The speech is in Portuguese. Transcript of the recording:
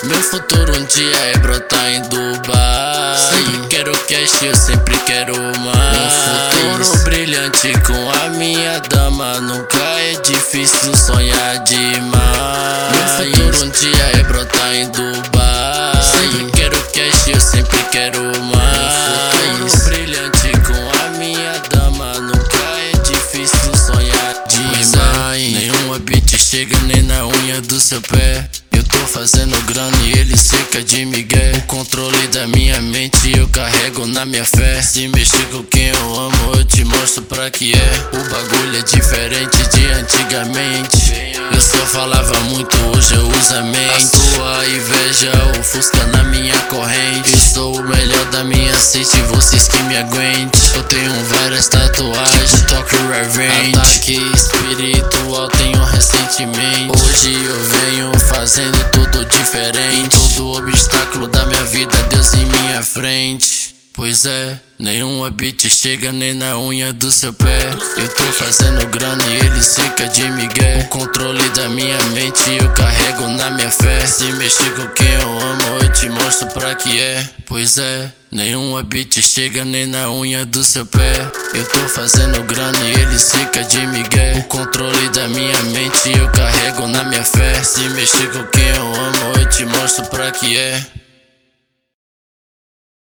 Meu futuro um dia é brotar em Dubai. Sempre quero cash, eu sempre quero mais. Meu futuro brilhante com a minha dama. Nunca é difícil sonhar demais. Meu futuro um dia é brotar em Dubai. Sempre quero cash, eu sempre quero mais. Meu futuro brilhante com a minha dama. Nunca é difícil sonhar demais. Nenhuma bitch chega nem na unha do seu pé. Eu tô fazendo grana e ele seca de migué. O controle da minha mente eu carrego na minha fé. Se mexer com quem eu amo eu te mostro pra que é. O bagulho é diferente de antigamente. Eu só falava muito, hoje eu uso a mente. A sua inveja ofusca na minha corrente. Eu sou o melhor da minha city, vocês que me aguentem. Eu tenho várias tatuagens, Tokyo Revenge. Ataque espiritual tenho recentemente. Hoje eu venho fazendo tudo diferente. Todo obstáculo da minha vida, Deus em minha frente. Pois é, nenhuma bitch chega nem na unha do seu pé. Eu tô fazendo grana e ele seca de migué. O controle da minha mente eu carrego na minha fé. Se mexer com quem eu amo eu te mostro pra que é. Pois é, nenhuma bitch chega nem na unha do seu pé. Eu tô fazendo grana e ele seca de migué. O controle da minha mente eu carrego na minha fé. Se mexer com quem eu amo eu te mostro pra que é.